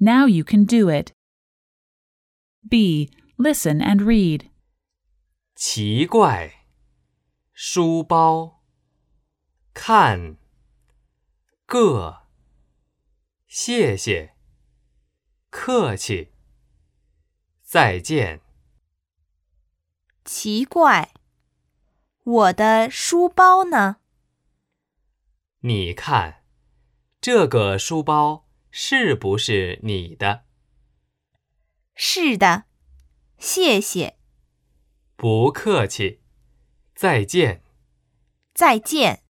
Now you can do it. B. Listen and read. 奇怪，书包，看，个，谢谢，客气，再见。 奇怪，我的书包呢？ 你看，这个书包是不是你的？ 是的，谢谢。 不客气，再见。 再见。